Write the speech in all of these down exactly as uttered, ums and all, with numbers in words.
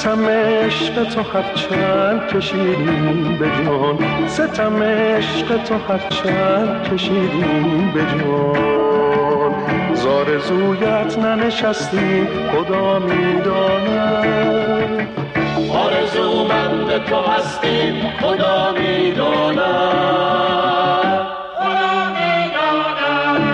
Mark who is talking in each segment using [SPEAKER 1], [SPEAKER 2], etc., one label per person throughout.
[SPEAKER 1] ستم عشق تو هرچند کشیدیم به جان، ستم عشق تو هرچند کشیدیم به جان، زارزویت ننشستیم خدا میداند،
[SPEAKER 2] آرزومند تو هستیم خدا میداند، خدا میداند.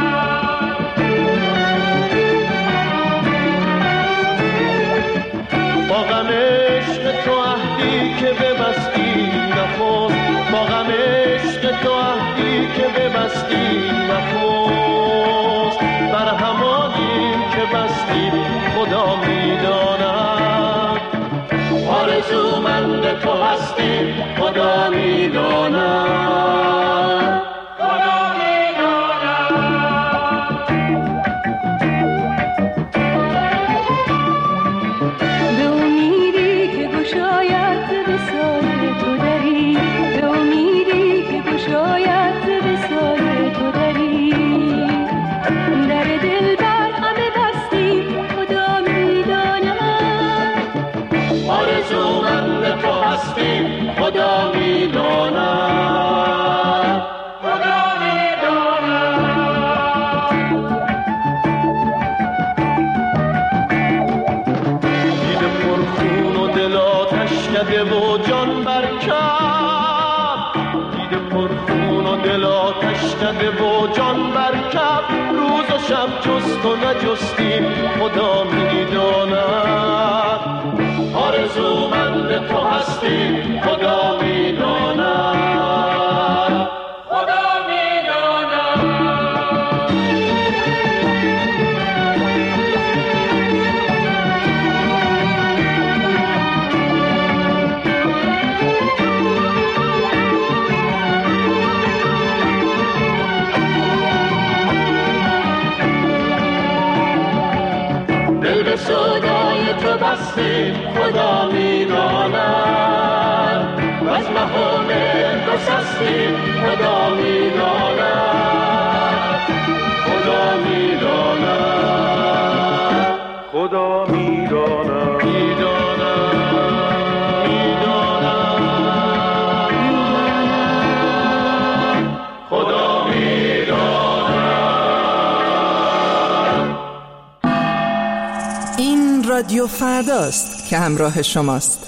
[SPEAKER 2] با غم عشق تو عهدی که ببستی نخست، با غم عشق تو عهدی که ببستی نخست، بر همانیم که بستی خدا میداند، آرزومند تو هستیم خدا میداند، خدا میداند.
[SPEAKER 3] به امیدی که گشاید به سایه تو دری، به امیدی که گشاید به سایه تو دری، در دل بر همه بستی خدا میداند،
[SPEAKER 2] آرزومند تو هستیم خدا میداند، خدا میداند. دیده پرخون و دل آتش کده و جان برکب، دیده پرخون و دل آتش کده و جان برکب، روز و شب جست و نجستیم خدا میداند، آرزومند تو هستیم خدا میداند، خدا میداند. دل به سودای تو بستیم خدا میداند، و از مهام گسستیم خدا میداند، خدا میداند،
[SPEAKER 1] خدا میداند،
[SPEAKER 2] میداند، میداند، خدا میداند.
[SPEAKER 4] این رادیو فرداست که همراه شماست.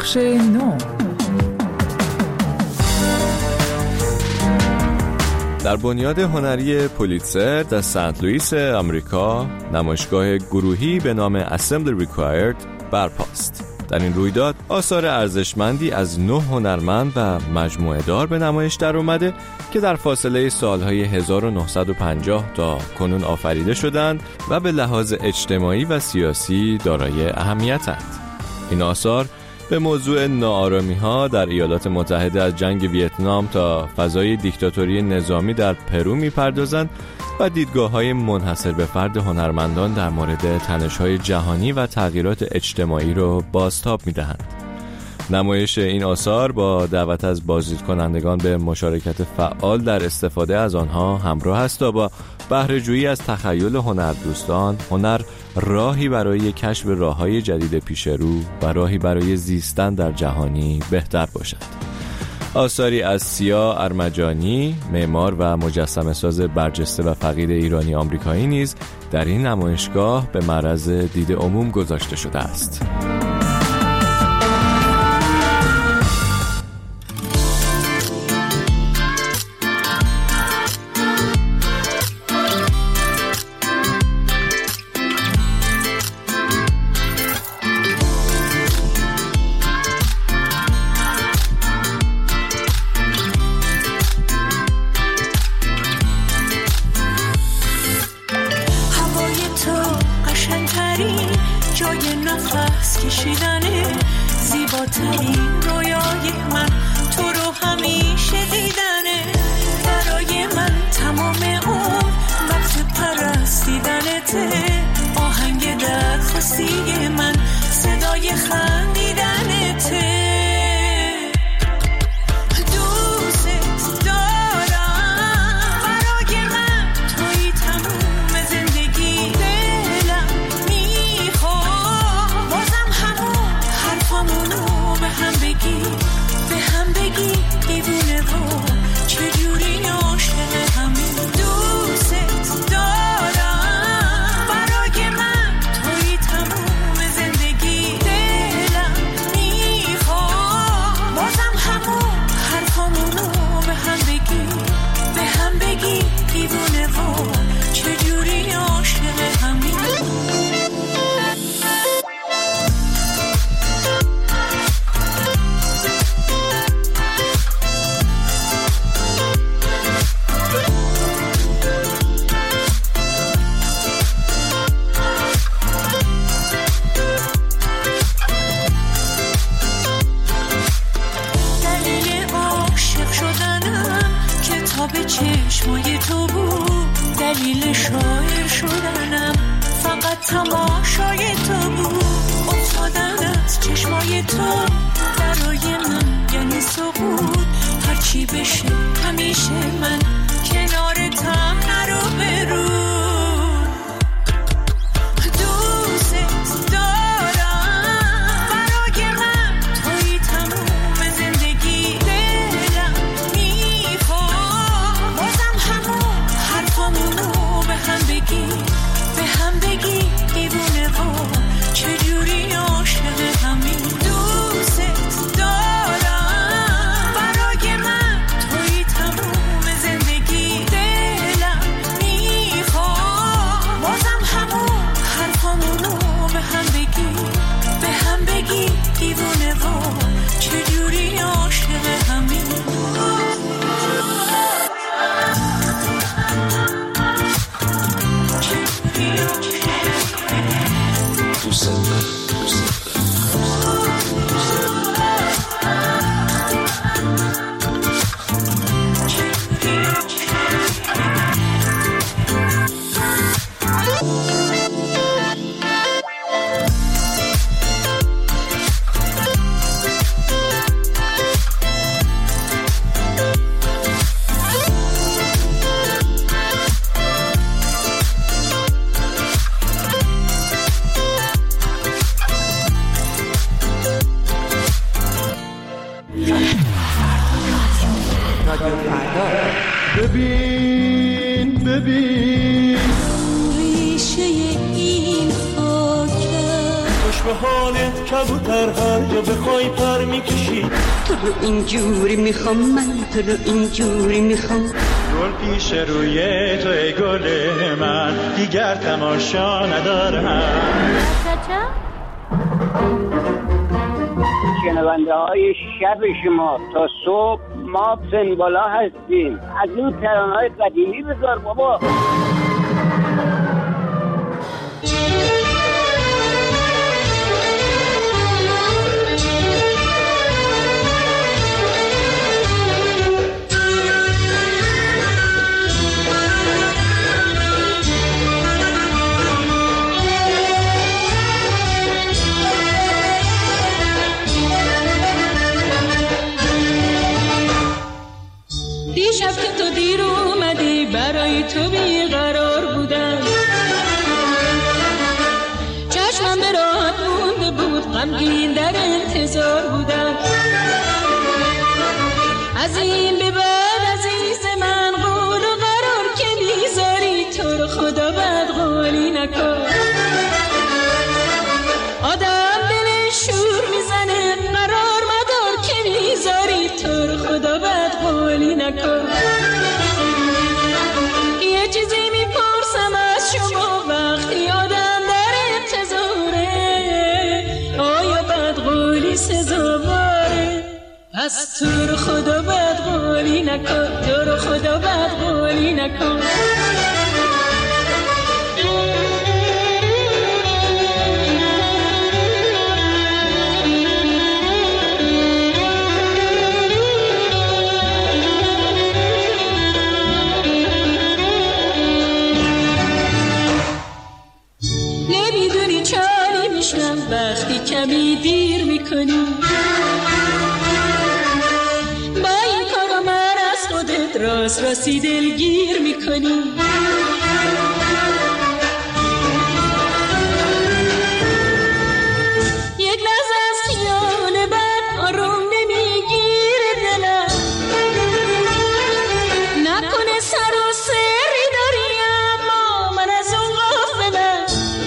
[SPEAKER 4] بخش نو.
[SPEAKER 5] در بنیاد هنری پولیتزر در سنت لوئیس آمریکا نمایشگاه گروهی به نام Assembly Required برپاست. در این رویداد آثار ارزشمندی از نه هنرمند و مجموعه دار به نمایش در اومده که در فاصله سالهای هزار و نهصد و پنجاه تا کنون آفریده شدند و به لحاظ اجتماعی و سیاسی دارای اهمیتند. این آثار به موضوع ناآرامی‌ها در ایالات متحده از جنگ ویتنام تا فضای دیکتاتوری نظامی در پرو می‌پردازند و دیدگاه‌های منحصر به فرد هنرمندان در مورد تنش‌های جهانی و تغییرات اجتماعی را بازتاب می‌دهند. نمایش این آثار با دعوت از بازدیدکنندگان به مشارکت فعال در استفاده از آنها همراه است تا با بهره‌جویی از تخیل هنردوستان، هنر راهی برای کشف راه‌های جدید پیش رو و راهی برای زیستن در جهانی بهتر باشد. آثاری از سیا ارمجانی، معمار و مجسمه ساز برجسته و فقید ایرانی آمریکایی نیز در این نمایشگاه به معرض دید عموم گذاشته شده است.
[SPEAKER 6] زیباترین رویای من تو رو همیشه دیدنه، برای من تمام اون وقت پرستیدنته، آهنگ درخواستی من صدای خندیدنته. چشمای تو بود دلیل شاعر شدنم، فقط تماشای تو بود، افتادن از چشمای تو برای من یعنی سقوط، هرچی بشه همیشه من کنارتم نرو برو.
[SPEAKER 1] ببین ببین
[SPEAKER 6] ریشه این خاکه
[SPEAKER 2] به حالت کبوتر هر جا بخوای پر میکشی.
[SPEAKER 7] تو رو اینجوری میخوام من، تو رو اینجوری میخوام.
[SPEAKER 8] گل پیش روی تو ای گل من، دیگر تماشا ندارم.
[SPEAKER 9] شنونده های شب شما تا صبح ما سنبالا هستیم. از این ترانه های قدیمی بذار بابا.
[SPEAKER 6] دیشب که تو دیر اومدی برای تو بیقرار بودم، چشمم به راحت مونده بود، غمگین در انتظار بودم. از این به بعد عزیز من قول و قرار که میذاری، تو رو خدا بد قولی نکن. آدم دلش شور میزنه، قرار مدار که میذاری، تو رو خدا بد قولی نکن. یه چیزی میپرسم از شما وقتی آدم در انتظاره، آیا بد قولی سزاواره؟ پس تو رو خدا بد قولی نکن، تو رو خدا بد قولی نکن. وقتی کمی دیر میکنی با این کارا من از خودت راست راستی دلگیر میکنی. یک لحظه از خیال بد آروم نمیگیره دلم، نکنه سر و سری داری اما من از اون غافلم.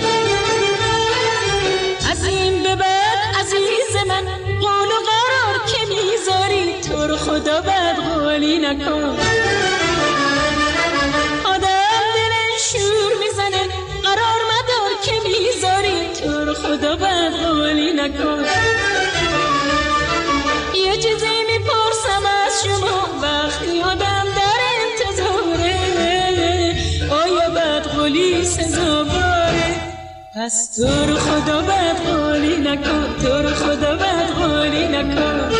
[SPEAKER 6] از این به بعد عزیز من قول و قرار که میذاری، تو رو خدا بد قولی نکن. آدم دلش شور میزنه، قرار مدار که میذاری، تو رو خدا بد قولی نکن. یه چیزی میپرسم از شما وقتی آدم در انتظاره، آیا بد قولی سزاواره؟ پس تو رو خدا بد قولی نکن، تو رو خدا بد قولی نکن.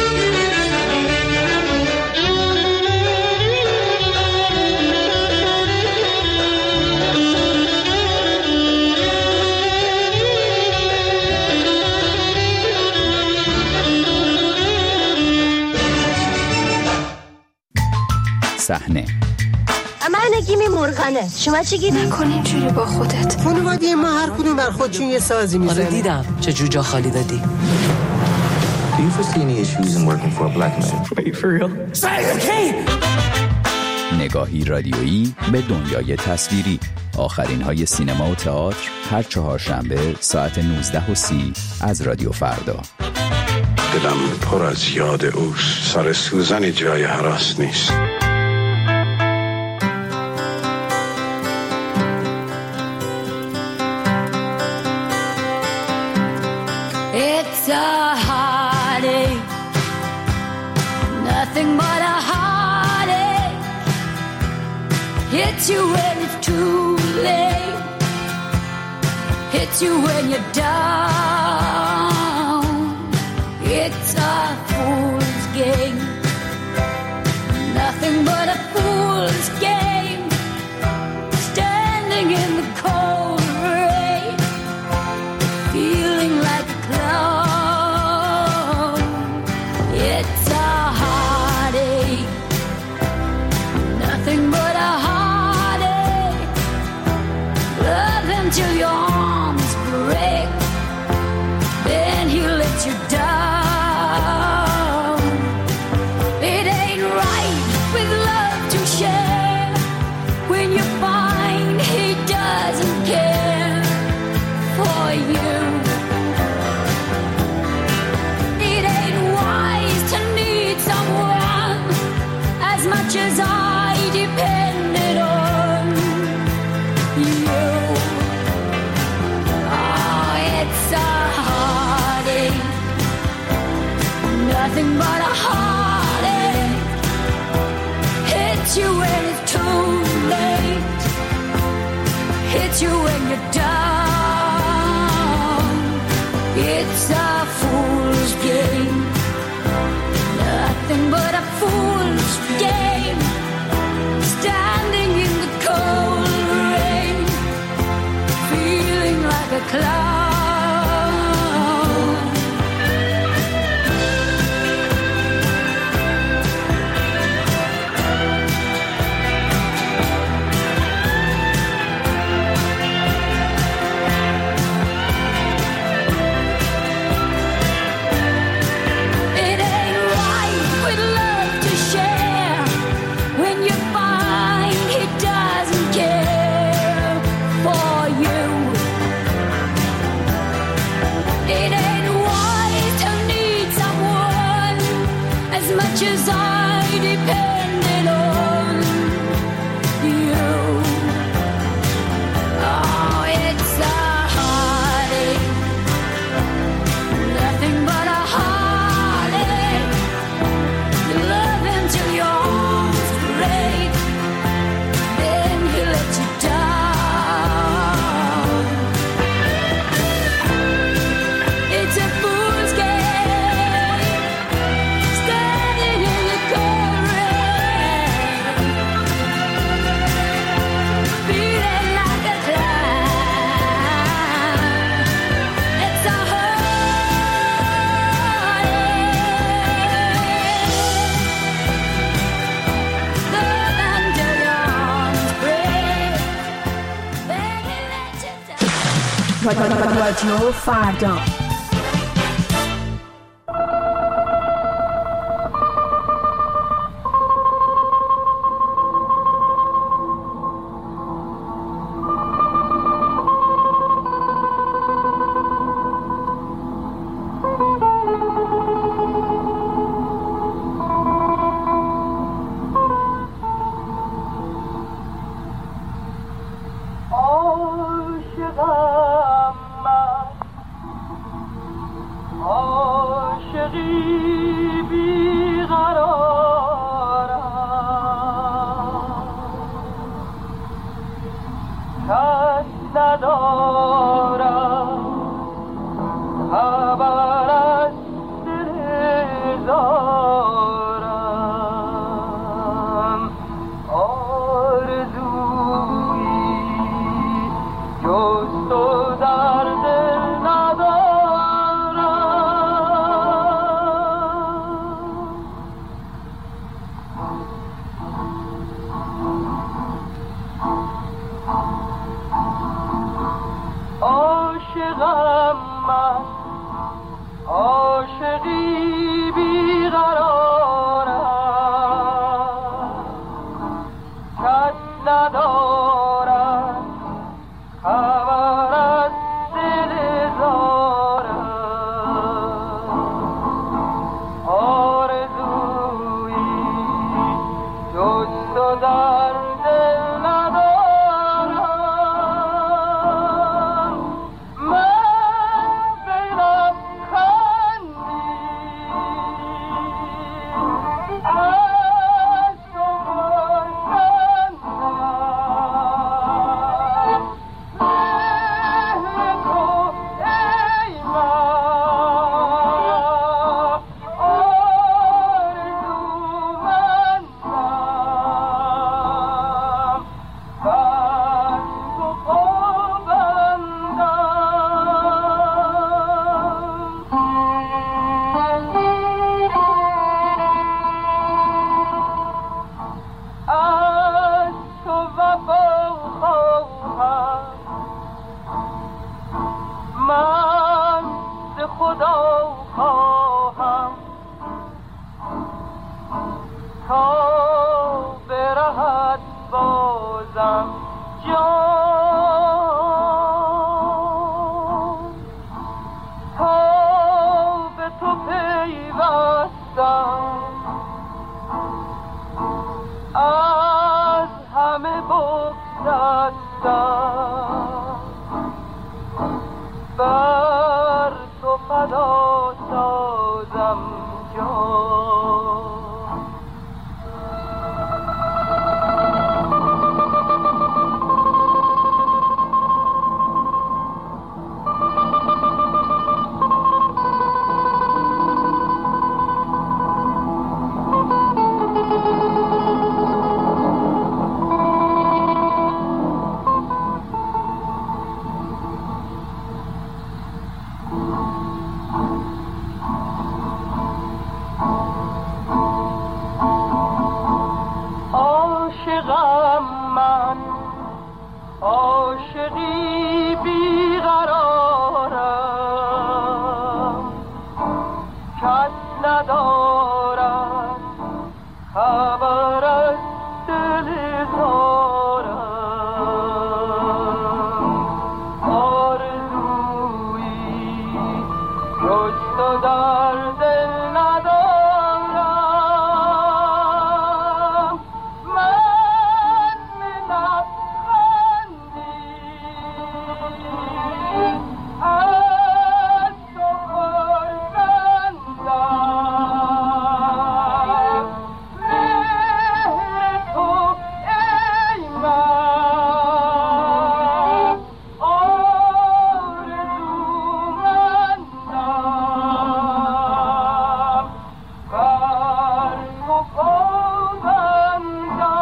[SPEAKER 10] صحنه
[SPEAKER 11] من گیمی مرغانه، شما چی گیمی؟
[SPEAKER 12] نکن اینجوری با خودت.
[SPEAKER 13] خانواده ما هر کدوم بر خودشون یه سازی میزنه.
[SPEAKER 14] آره دیدم چه جوجا خالی دادی.
[SPEAKER 15] Do you foresee any issues in working for a black man?
[SPEAKER 14] Wait, for real?
[SPEAKER 10] نگاهی رادیویی به دنیای تصویری. آخرین های سینما و تئاتر هر چهارشنبه ساعت نوزده و سی از رادیو فردا.
[SPEAKER 16] دلم پر از یاد اوست، سر سوزن جای هراس نیست.
[SPEAKER 17] It's a heartache, nothing but a heartache. Hits you when it's too late, hits you when you're down. It's a fool's game, nothing but a fool's game. Standing in the cold rain, feeling like a clown. It's a heartache, nothing but a heartache. Love him till your arms break, then he lets you down. It ain't right with love to share when you find he doesn't care for you. you. Oh, it's a heartache, nothing but a heartache. Hits you when it's too late, hits you when you're down. It's a fool's game, nothing but a fool's game. Standing in the cold rain, feeling like a clown. As I depended on you. Oh, it's a heartache, nothing but a heartache. You love him till your arms break, then he lets you down. It's a fool's game.
[SPEAKER 12] رادیو فردا.
[SPEAKER 1] ندارد خبر
[SPEAKER 18] صدا سازم جان. عاشقی بیقرارم کس ندارد خبر از دل زارم. آرزویی جز تو در دل ندارم. من لبخندی از تو خرسندم. مهر تو ای من آرزومندم. بر تو پابندم.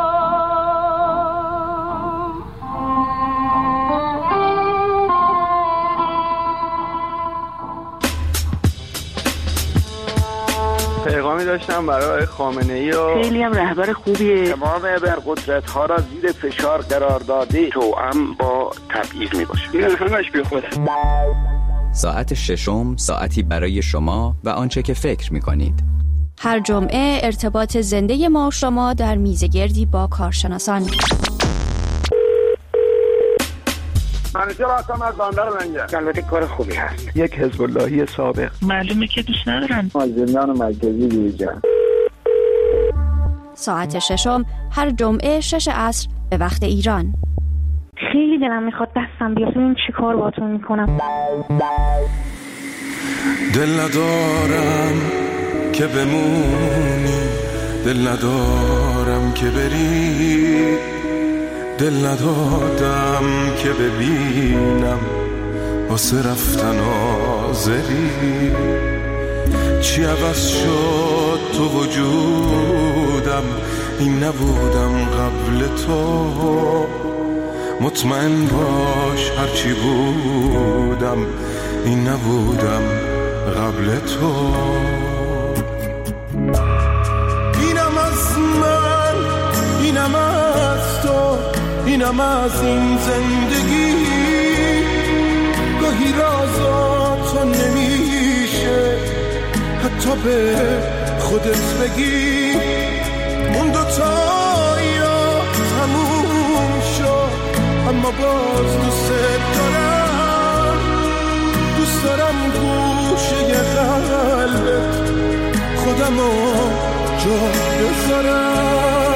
[SPEAKER 19] پیغامی داشتم برای خامنه‌ای و
[SPEAKER 20] خیلی هم رهبر خوبیه.
[SPEAKER 19] تمام ابرقدرت‌ها را زیر فشار قرار داده توأم با تبعیض میباشه. این همش بیخوده.
[SPEAKER 10] ساعت ششم ساعتی برای شما و آنچه که فکر می‌کنید.
[SPEAKER 21] هر جمعه ارتباط زنده ما و شما در میزگردی با کارشناسان.
[SPEAKER 19] منیجر هستم از بندر منجر. البته کار خوبی هست. یک حزب اللهی سابق.
[SPEAKER 20] معلومه که دوست ندارن.
[SPEAKER 19] از زندان مرکزی بیرون.
[SPEAKER 21] ساعت ششم هر جمعه شش عصر به وقت ایران.
[SPEAKER 22] خیلی دلم میخواد دستم بیاد ببینم چی کار باهاتون میکنم.
[SPEAKER 1] دل ندارم که بمونی، دل ندارم که بری، دل ندادم که ببینم واسه رفتن آزری. چی عوض شد تو وجودم، این نبودم قبل تو. مطمئن باش هرچی بودم، این نبودم قبل تو. اینم از من، اینم از تو، اینم از این زندگی. گاهی رازاتو نمیشه حتی به خودت بگی. اون دوتا یا تموم شد، اما باز دوست دارم. دوست دارم گوشه قلبت خودمو جا بذارم.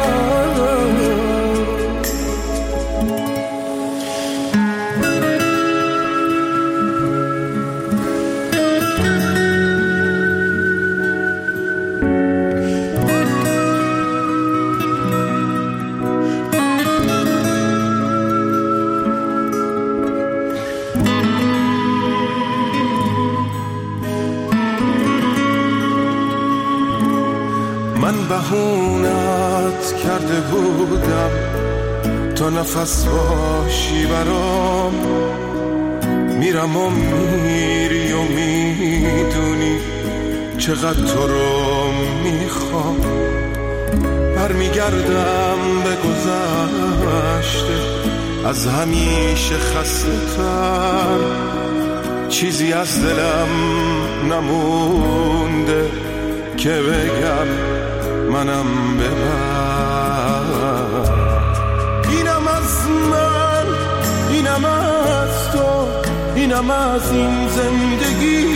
[SPEAKER 1] بهونت کرده بودم تا نفس باشی برام. میرم و میری و میدونی چقدر تو رو میخوام. برمیگردم به گذشته از همیشه خسته تر. چیزی از دلم نمونده که بگم منم ببر. اینم از من، اینم از تو، اینم از این زندگی.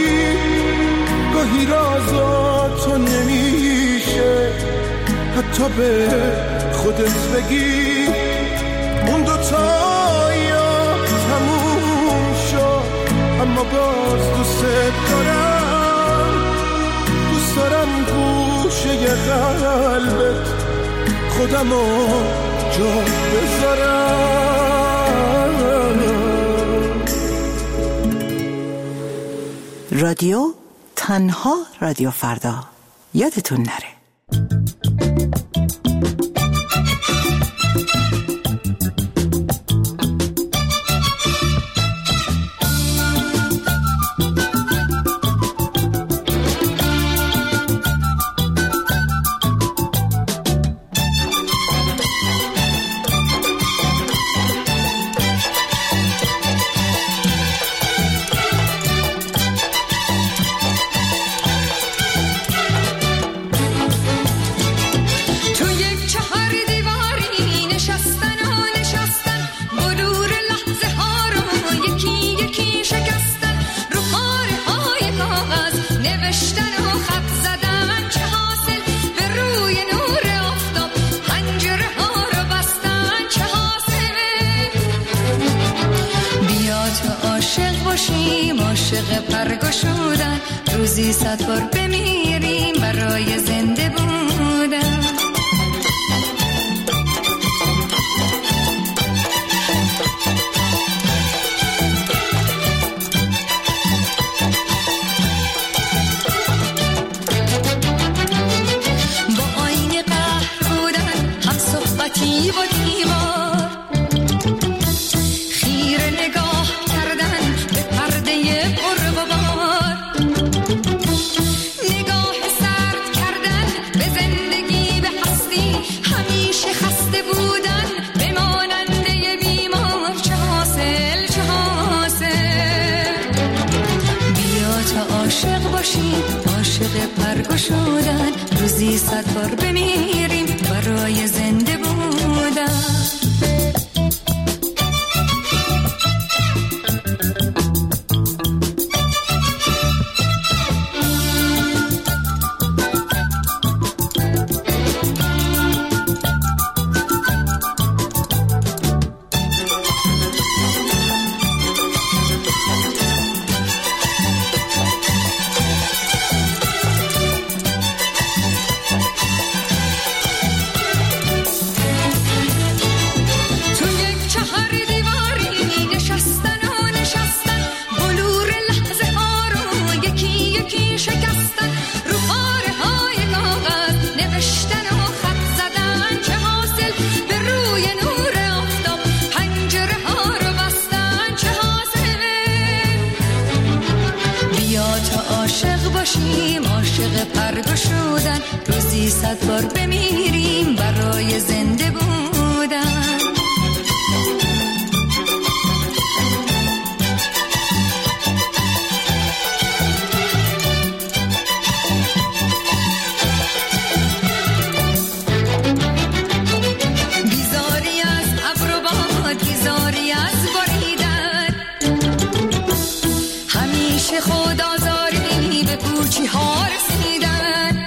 [SPEAKER 1] گاهی رازاتو نمیشه حتی به خودت بگی. اون دوتا یا تموم شد، اما باز دوست خودمو جا بذارم.
[SPEAKER 3] رادیو تنها رادیو فردا، یادتون نره.
[SPEAKER 17] عاشق پرگشودن، روزی صد بار بمیریم برای زنده بودن. با آینه قهر بودن، هم صحبتی با دیوار، خیره نگاه کردن به پرده قرب و بار، نگاه سرد کردن به زندگی، به هستی، همیشه خسته بودن به ماننده بیمار. چه حاصل چه حاصل، بیا تا عاشق باشیم، عاشق پرگشودن، روزی صد بار بمیریم برای زنده بودن. عاشق پرگشودن، روزی صد بار بمیریم برای زنده بودن. بیزاری از ابر و باد، بیزاری از باریدن، همیشه خود آزاری به پوچی ها رسیدن.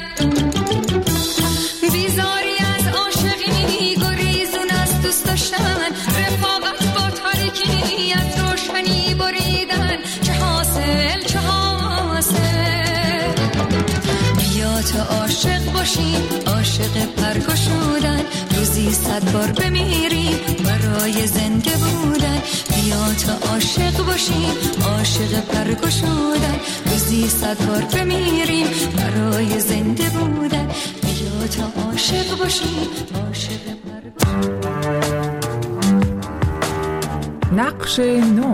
[SPEAKER 17] بیزاری از عاشقی، گریزون از دوست داشتن، رفاقت با تاریکی از روشنی بریدن. چه حاصل چه حاصل، بیا تا عاشق باشیم، عاشق پرگشودن، روزی صد بار بمیریم برای زنده بودن. بیا تا عاشق باشیم، عاشق پرگشودن، روزی صد بار بمیریم برای زنده بودن. بیا تا عاشق باشیم، عاشق پرگشودن.
[SPEAKER 12] نقش نو.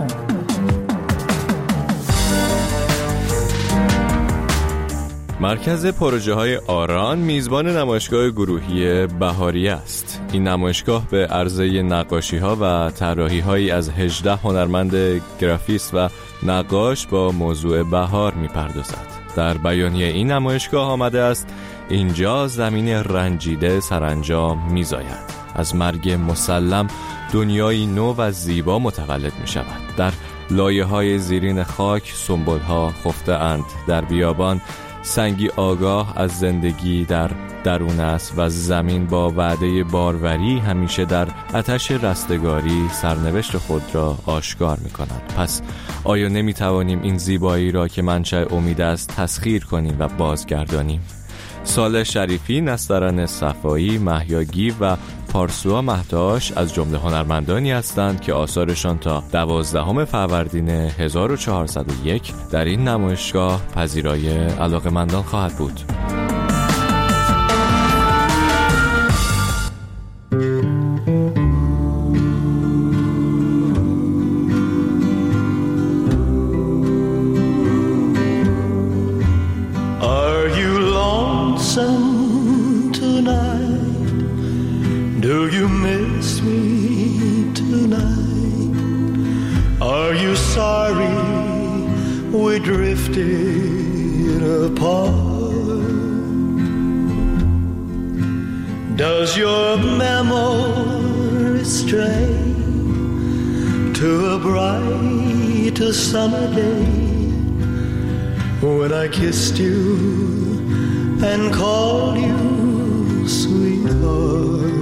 [SPEAKER 5] مرکز پروژه های آران میزبان نمایشگاه گروهی بهاریه است. این نمایشگاه به عرضه نقاشی ها و طراحی هایی از هجده هنرمند گرافیست و نقاش با موضوع بهار میپردازد. در بیانیه این نمایشگاه آمده است اینجا زمین رنجیده سرانجام میزاید. از مرگ مسلم دنیایی نو و زیبا متولد می شود. در لایه های زیرین خاک سنبل ها خفته اند. در بیابان سنگی آگاه از زندگی در درون است و زمین با وعده باروری همیشه در آتش رستگاری سرنوشت خود را آشکار می کند. پس آیا نمی توانیم این زیبایی را که منشأ امید است تسخیر کنیم و بازگردانیم؟ صالح شریفی، نسترن صفایی، مهیاگی و پارسوا مهداش از جمله هنرمندانی هستند که آثارشان تا دوازدهم فروردین هزار و چهارصد و یک در این نمایشگاه پذیرای علاقه‌مندان خواهد بود.
[SPEAKER 1] Do you miss me tonight? Are you sorry we drifted apart? Does your memory stray to a bright summer day when I kissed you and called you sweetheart?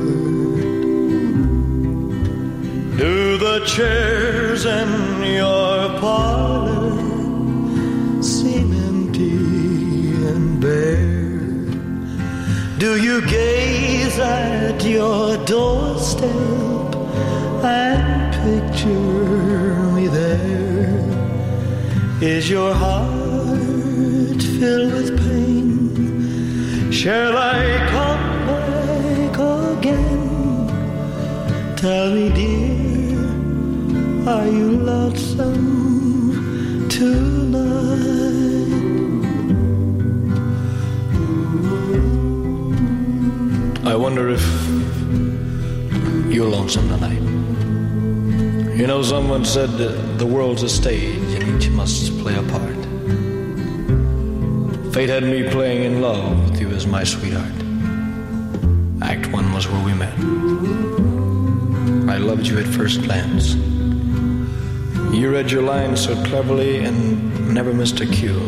[SPEAKER 1] Do the chairs in your parlor seem empty and bare? Do you gaze at your doorstep and picture me there? Is your heart filled with pain? Shall I come back again? Tell me, dear, are you lonesome tonight? I wonder if you're lonesome tonight. You know, someone said that the world's a stage and each must play a part. Fate had me playing in love with you as my sweetheart. Act one was where we met. I loved you at first glance. You read your lines so cleverly and never missed a cue.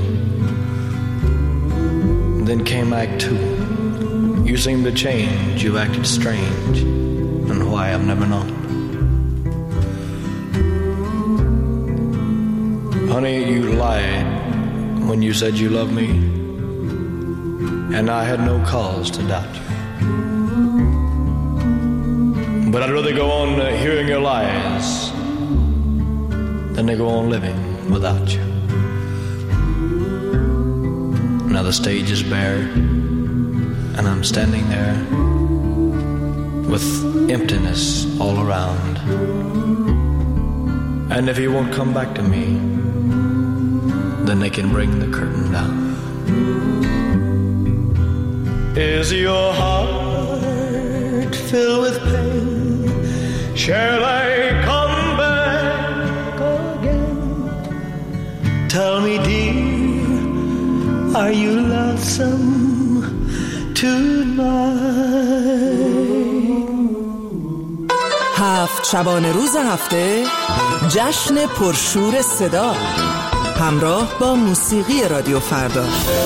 [SPEAKER 1] Then came Act two. You seemed to change, you acted strange, and why I've never known. Honey, you lied when you said you loved me, and I had no cause to doubt you. But I'd rather go on uh, hearing your lies than to go on living without you. Now the stage is bare, and I'm standing there with emptiness all around. And if you won't come back to me, then they can bring the curtain down. Is your heart filled with pain? Shall I come back again? Tell me, dear, are you lonesome tonight?
[SPEAKER 3] هفت شبانه روز هفته جشن پرشور صدا همراه با موسیقی رادیو فردا.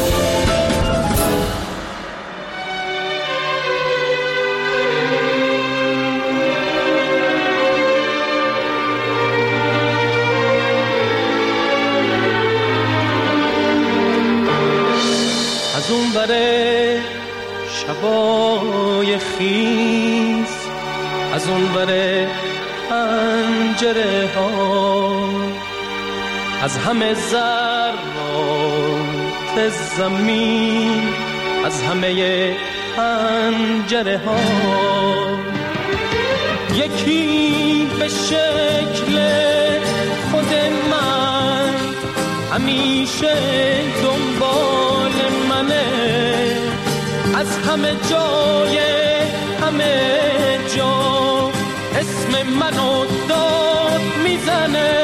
[SPEAKER 6] از اون بره شبای خیز، از اون بره پنجره ها، از همه ذرات زمین، از همه پنجره ها، یکی به شکل خود من همیشه دنبال منه، از همه جای همه جا اسم منو داد میزنه.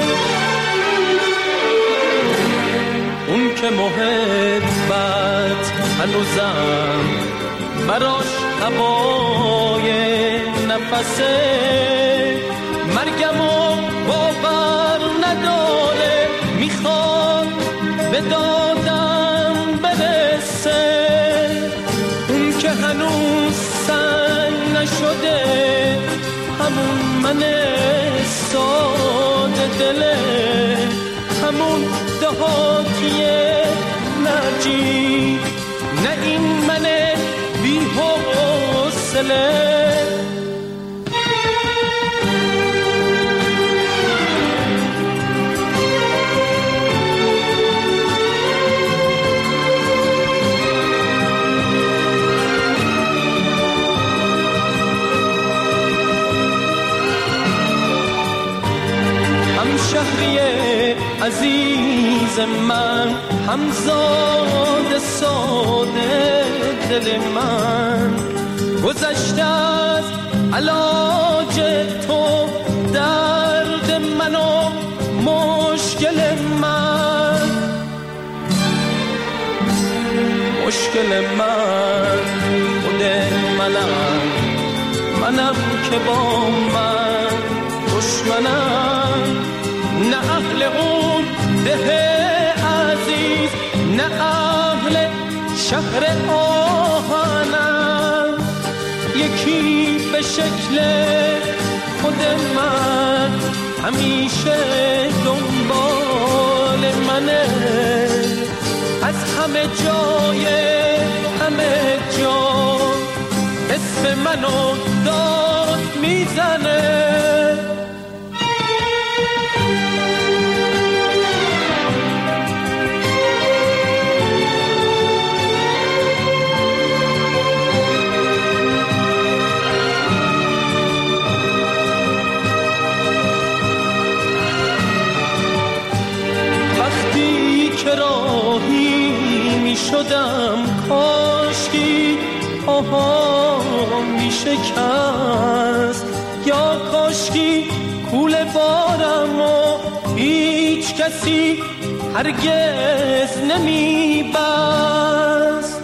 [SPEAKER 6] اون که محبت هنوزم براش هوای نفسه، مرگمو باور نداره، میخواد به دادم برسه. اون که هنوز سنگ نشده، همون من ساده دله، همون دهاتیه نجی، نه این
[SPEAKER 2] دله شهری عزیز من، همزاد ساده دل من، گذشته از علاج تو درد من و مشکل من، مشکل من خود منم، منم که با من دشمنم، نه اهل اون ده عزیز، نه اهل شهر آهنم، یکی به شکل خود من همیشه دنبال منه، از همه جای همه جا اسم منو داد میزنه. راهی می شدم کاشکی آها می شکست، یا کاشکی کوله بارم و هیچ کسی هرگز نمی بست،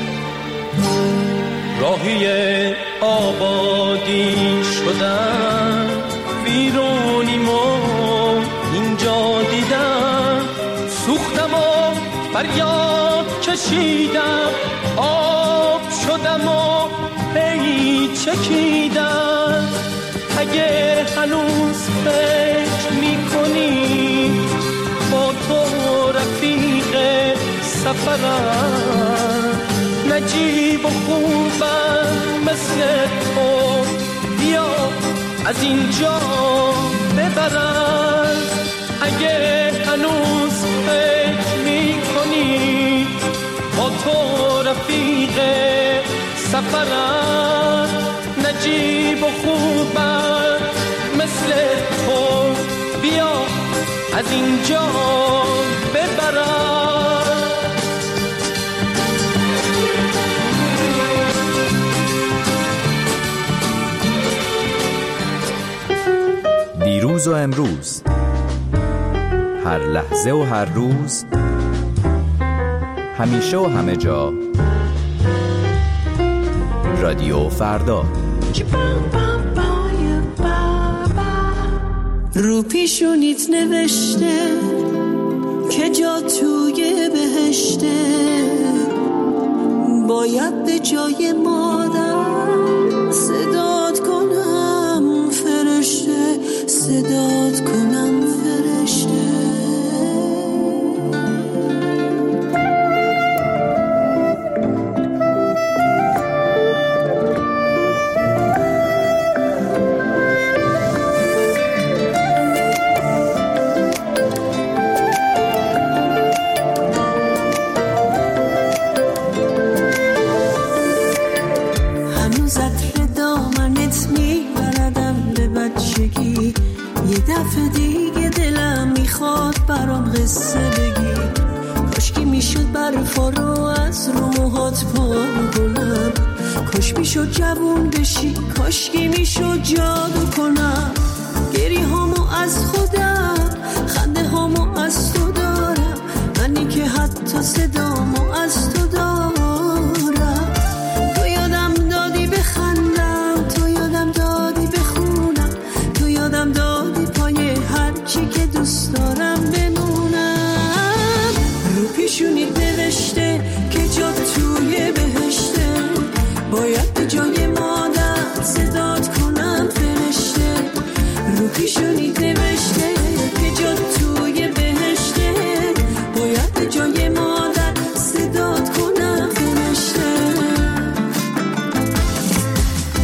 [SPEAKER 2] راهی آبادی شدم ویرونیم و اینجا دیدم، سوختم و فریاد کشیدم، آب شدم و هی چکیدم، اگه هنوز فکر میکنی با تو رفیق سفرم، نجیب و خوبم مثل تو، بیا از اینجا ببرم، اگه هنوز فکر میکنی با تو رفیق سفرم، نجیب و خوبم مثل تو، بیا از اینجا ببرم.
[SPEAKER 10] دیروز و امروز، هر لحظه و هر روز، همیشه و همه جا، رادیو فردا.
[SPEAKER 6] رو پیشونیت نوشته که جا توی بهشته، باید به جای مادر صدات کنم فرشته، صدات کنم فرشته. دفعه دیگه دلم میخواد برام قصه بگی، کاشکی میشد برفا رو از رو موهات پام کنم، کاش میشد جوون بشی، کاشکی میشد جادو کنم، گری هامو از خودم، خنده هامو از تو دارم، منی که حتی صدامو از تو دارم، تو یادم دادی بخندم، تو یادم دادی بخونم، تو یادم دادی پای هر چی که دوست دارم بمونم. رو پیشونی نوشته که جا توی بهشته، باید به جای مادر صدات کنم فرشته. رو پیشونی نوشته که جا توی بهشته، باید به جای مادر صدات کنم فرشته.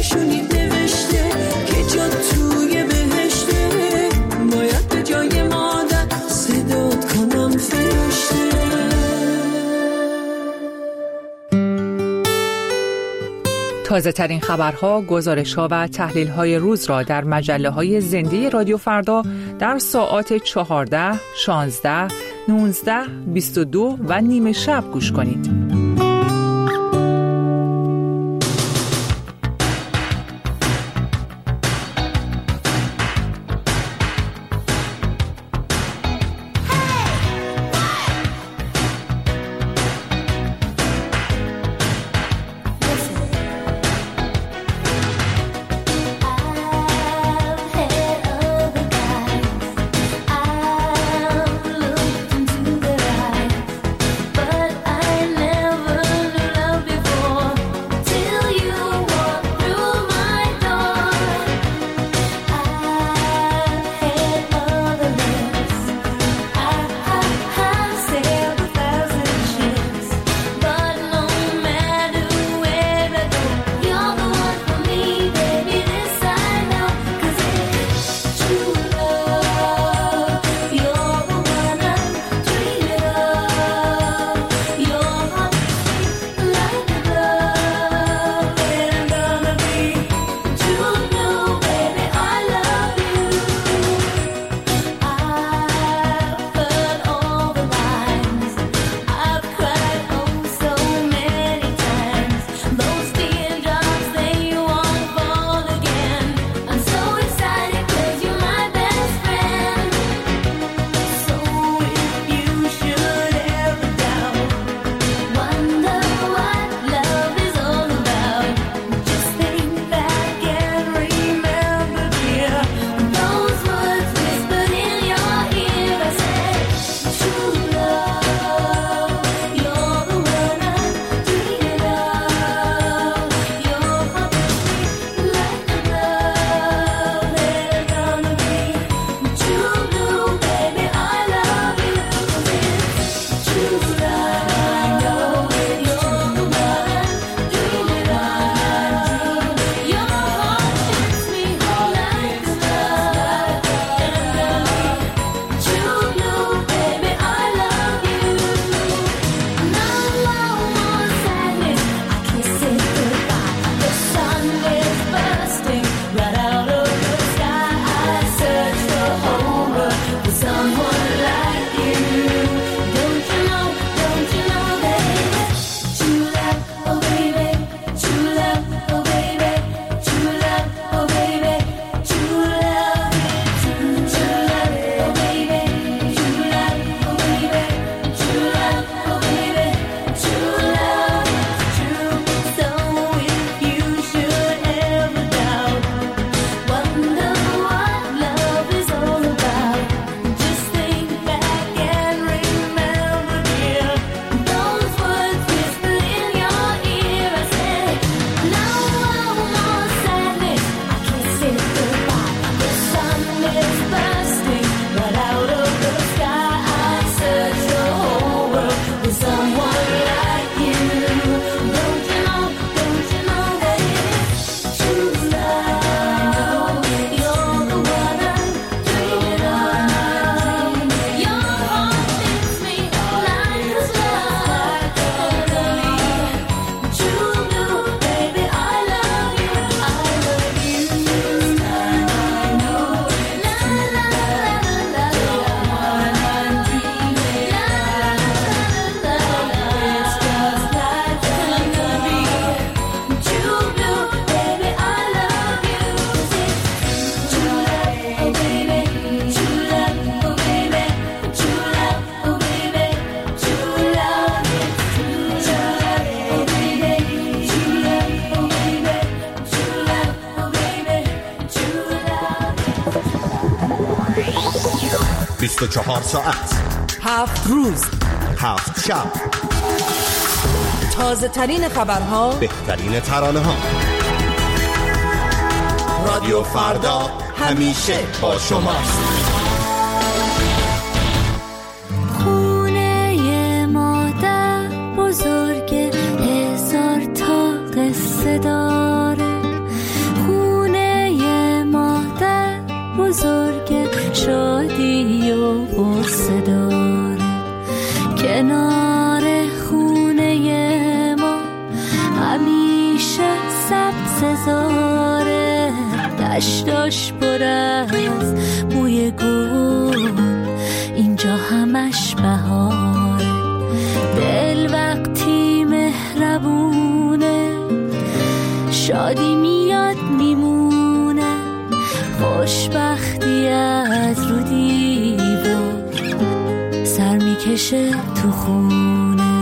[SPEAKER 4] نشونی نوشته که جا توی بهشته، باید به جای مادر صدات کنم فرشته.
[SPEAKER 7] تازه ترین خبرها، گزارش‌ها و تحلیل‌های روز را در مجله‌های زنده رادیو فردا در ساعات چهارده، شانزده، نوزده، بیست و دو و نیمه شب گوش کنید.
[SPEAKER 23] بیست و چهار ساعت،
[SPEAKER 3] هفت روز،
[SPEAKER 23] هفت شب،
[SPEAKER 3] تازه ترین خبرها،
[SPEAKER 23] بهترین ترانه ها. رادیو فردا همیشه با شماست.
[SPEAKER 17] خونه مادر بزرگ هزار تا قصه داره، سزاره، دشتاش پر از بوی گل، اینجا همش بهاره. دل وقتی مهربونه، شادی میاد میمونه، خوشبختی از رو دیوار سر میکشه تو خونه.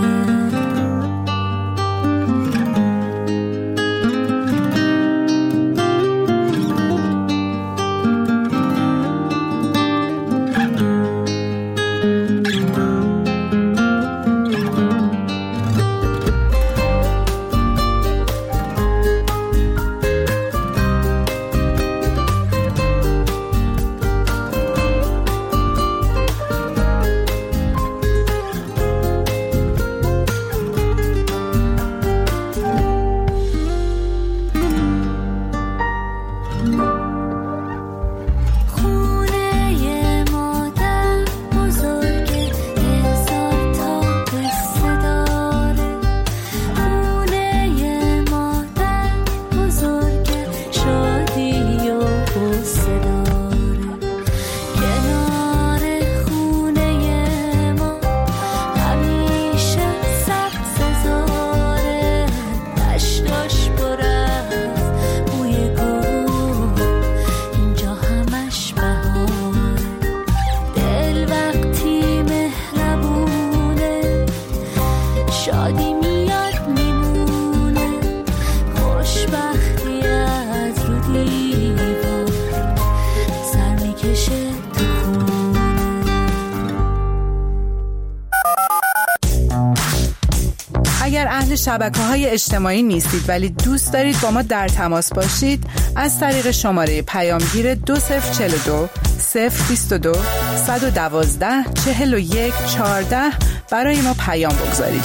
[SPEAKER 3] شبکه‌های اجتماعی نیستید ولی دوست دارید با ما در تماس باشید، از طریق شماره پیامگیر دو صفر چهل و دو صفر بیست و دو صد و دوازده چهل و یک چهارده برای ما پیام بگذارید.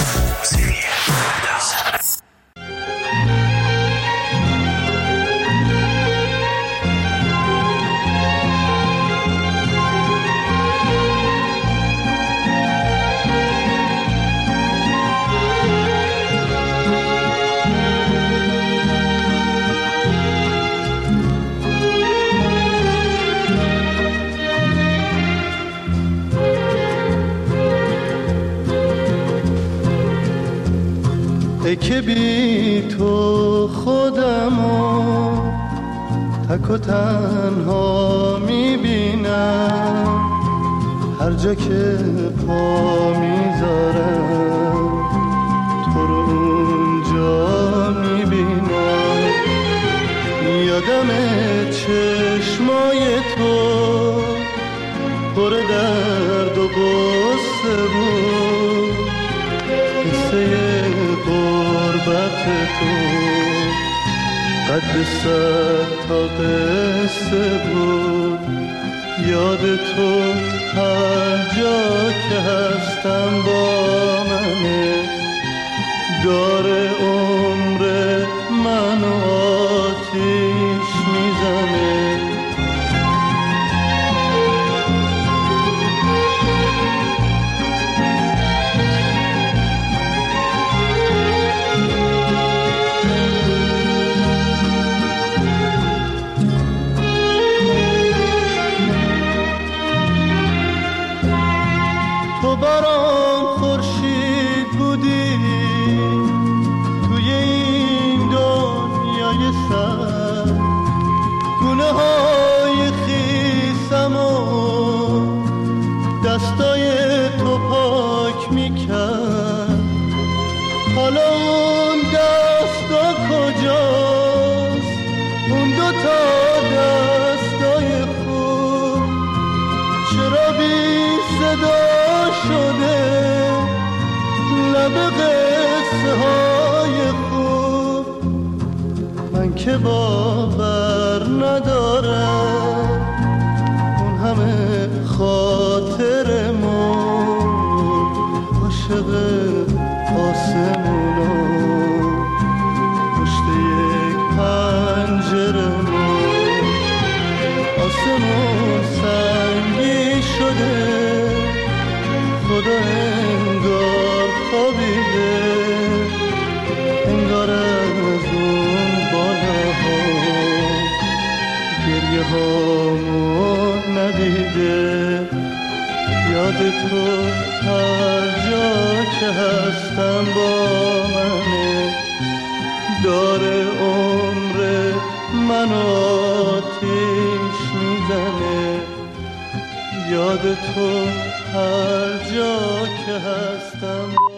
[SPEAKER 8] ای که بی تو خودمو تک و تنها میبینم، هر جا که پا میذارم تو رو اونجا میبینم. یادم چشمای تو پر درد و غصه بود، قصه غربت تو قد سر تا قصه بود. یاد تو هر جا که هستم با منه، داره عمر منو آتیش میزنه. تو برام خورشید بودی توی این دنیای سر، گونه های خیسم و دستای تو پاک میکرد. حالا اون دستا کجاست، اون دوتا دستای خوب چرا بی صدا شده لب قصه های خوب؟ من که باور ندارم اون همه خاطرمون عاشق آسمونا پشت یک پنجرمون. آسمون سنگی شده، خدا انگار خوابیده، انگار از اون بالا هامو ندیده، یاد تو هر جا که هستم با منه، داره عمر من آتیش میزنه، یاد تو هر جا که هستم